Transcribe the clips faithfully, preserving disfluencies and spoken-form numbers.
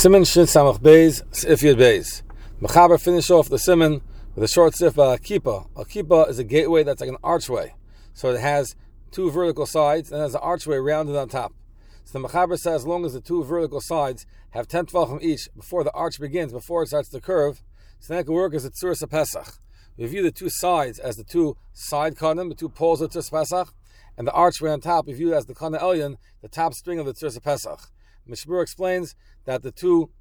Siman Shin Samach Beis, Sif Yud Beis. Mechaber finish off the Siman with a short sif by a kippah. A kippah is a gateway that's like an archway. So it has two vertical sides and has an archway rounded on top. So the Mechaber says as long as the two vertical sides have ten tvachim each before the arch begins, before it starts to curve, so that can work as a tzuras Pesach. We view the two sides as the two side kanim, the two poles of tzuras Pesach, and the archway on top we view it as the kana elyon, the top string of the tzuras Pesach. Mishmur explains that the two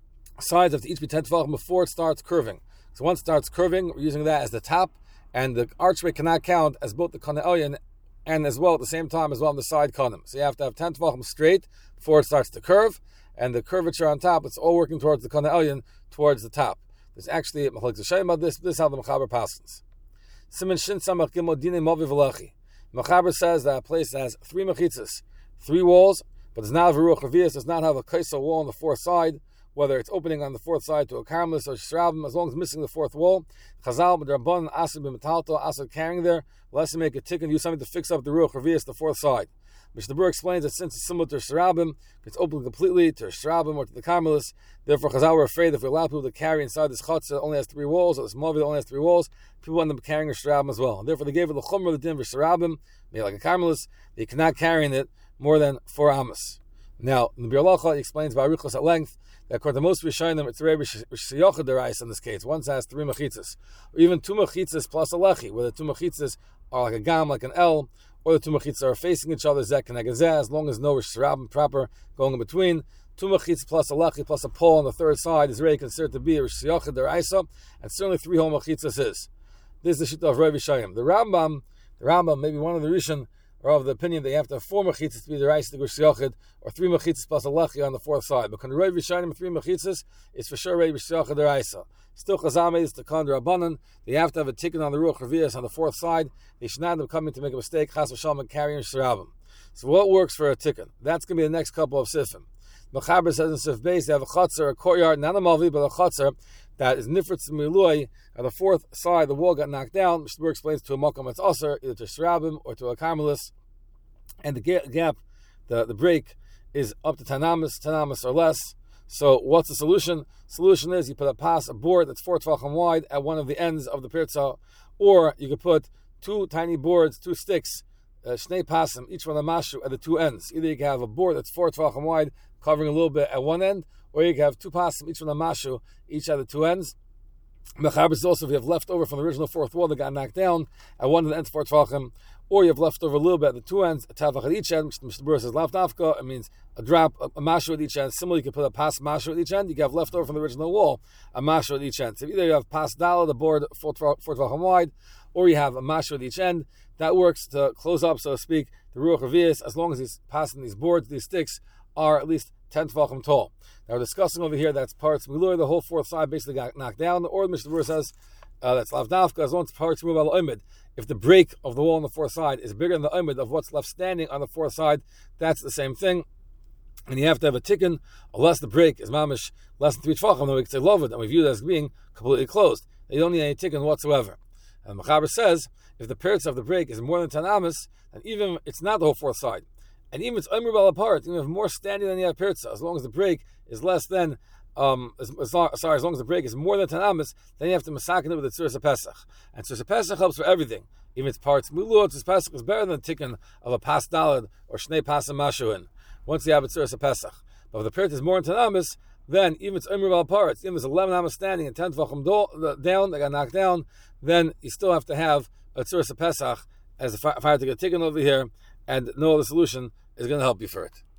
sides have to each be ten tvachim before it starts curving. So once it starts curving, we're using that as the top, and the archway cannot count as both the kana elyon and as well at the same time as well on the side kanim. So you have to have ten tvachim straight before it starts to curve, and the curvature on top, it's all working towards the kana elyon, towards the top. There's actually a machlokes shayim about this. This is how the Mechaber passes. Siman Shin Samach Gimel Dinei Mavi V'Lechi. Mechaber says that a place that has three mechitzas, three walls, but does not have a ruach revius, does not have a kaisa wall on the fourth side, whether it's opening on the fourth side to a karmelis or shrabim, as long as missing the fourth wall. Chazal b'drabban asad b'metalto asad carrying there, let's make a tick and use something to fix up the ruach revius, the fourth side. Mishnah Berurah explains that since it's similar to shrabim, it's open completely to shrabim or to the karmelis. Therefore, Chazal were afraid that if we allow people to carry inside this chutzah that only has three walls, or this mavi that only has three walls, people end up carrying a shrabim as well. And therefore, they gave it the chumrah the din for shrabim, made like a karmelis. They cannot carry in it more than four amos. Now, in the Bir Halacha, he explains by Arichos at length that according to most Rishonim, it's a Rishayochad derais in this case. One has three mechitzas, or even two mechitzas plus a lechi, where the two mechitzas are like a gam, like an L, or the two mechitzas are facing each other, zek and agazeh, as long as no Rishrabim proper going in between. Two mechitzas plus a lechi plus a pole on the third side is really considered to be a Rishayochad derais, and certainly three whole mechitzas is. This is the shita of Rav Yishayim. The Rambam, the Rambam, maybe one of the Rishon, are of the opinion that you have to have four mechitzas to be the rice the gush yochid, or three mechitzas plus a lechi on the fourth side. But when Rav Yishayim three mechitzas, it's for sure Rav Yishayim the raisa. Still chazame is the kan rabbanan. They have to have a ticket on the ruach revius on the fourth side. They should not end up coming to make a mistake. Chas v'shalom and carrying shrabim. So what works for a ticket? That's going to be the next couple of sifim. Mechaber says in Sif Beis they have a chutzar, a courtyard, not a malvi, but a chutzar that is nifritz milui. On the fourth side, the wall got knocked down. Mishnah Berurah explains to a makam it's usher, either to shrabim or to a karmelis, and the gap, the, the break, is up to tanamis, tanamis or less. So what's the solution? Solution is you put a pas, a board that's four tvachim wide at one of the ends of the pirza, or you could put two tiny boards, two sticks, uh, shnei pasim, each one a mashu at the two ends. Either you can have a board that's four tvachim wide, covering a little bit at one end, or you can have two pasim, each one a mashu, each at the two ends. Mechaber is also if you have left over from the original fourth wall that got knocked down at one of the ends four tvachim, or you have left over a little bit at the two ends, a tavach at each end, which Mishnah Berurah says lav dafka, it means a drop, a, a mashu at each end. Similarly, you can put a pas mashu at each end, you can have left over from the original wall, a mashu at each end. So either you have pas dala, the board four tvachim wide, or you have a mashu at each end. That works to close up, so to speak, the ruach revius, as long as these passing these boards, these sticks, are at least ten tvachim tall. Now we're discussing over here that's parts milur, the whole fourth side basically got knocked down, or the Mishnah Berurah says uh, that's lav dafka, as long as parts move al oimid. If the break of the wall on the fourth side is bigger than the oimid of what's left standing on the fourth side, that's the same thing. And you have to have a tikkun, unless the break is mamish less than three tvachim, then we can say lovid, and we view it as being completely closed. You don't need any tikkun whatsoever. And Mechaber says, if the parts of the break is more than ten amas, then even it's not the whole fourth side. And even if it's oimid bal apart, even if more standing than you have pirza, as long as the break is less than Um, as, as long, sorry, as long as the break is more than ten amas, then you have to masakin it with the tzuras Pesach. And tzuras Pesach helps for everything. Even its parts mulu, tzuras Pesach is better than the tikkun of a pas dalad or shnei pasim mashuin. Once you have a tzuras Pesach, but if the part is more than ten amas, then even its omer bal parts, even if it's eleven amas standing and ten tvachim do, down, they got knocked down, then you still have to have a tzuras Pesach as a fire to get tikkun over here, and no other solution is going to help you for it.